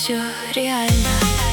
все реально.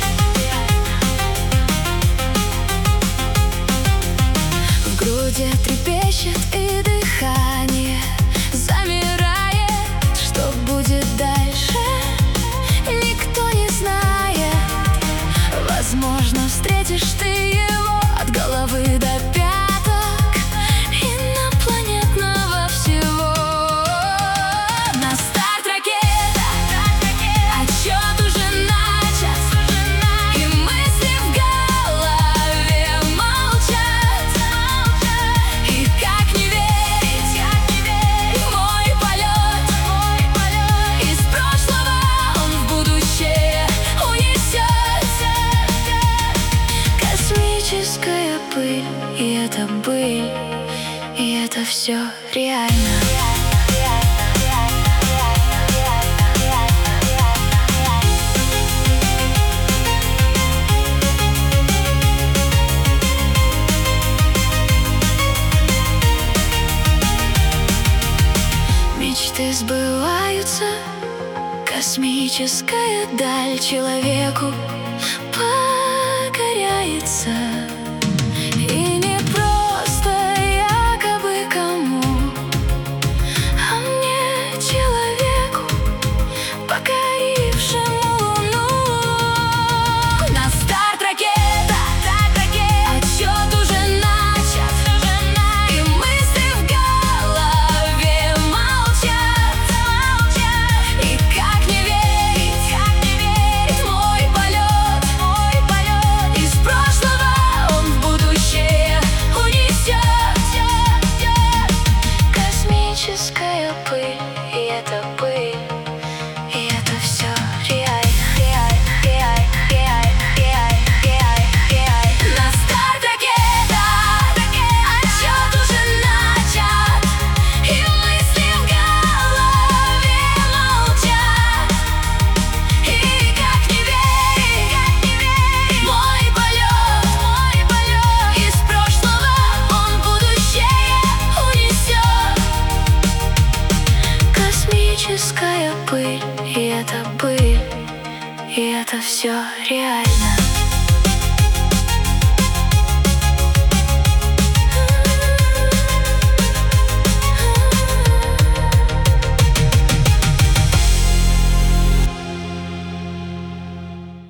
В груди трепещет и дыхание замирает. Что будет дальше, никто не знает. Возможно, встретишь ты его от головы до пяток, инопланетного всего. На старт ракета, отсчет уже начат, и мысли в голове молчат. И как не верить, мой полет из прошлого он в будущее унесет. Космическая пыль, и это быль, и это все реально. Мечты сбываются, космическая даль человеку покоряется. И не просто якобы кому, а мне, человеку, покорившему Луну. На старт ракета, отсчет уже начат, и мысли в голове молчат. И как не верить, мой полет из прошлого он в будущее унесет. Космическая пыль, и это пыль, и это все реально. На старт ракета, отсчет уже начат, и мысли в голове молчат. И как не верить, мой полет из прошлого он в будущее унесет. Космическая пыль, и это пыль, и это все реально.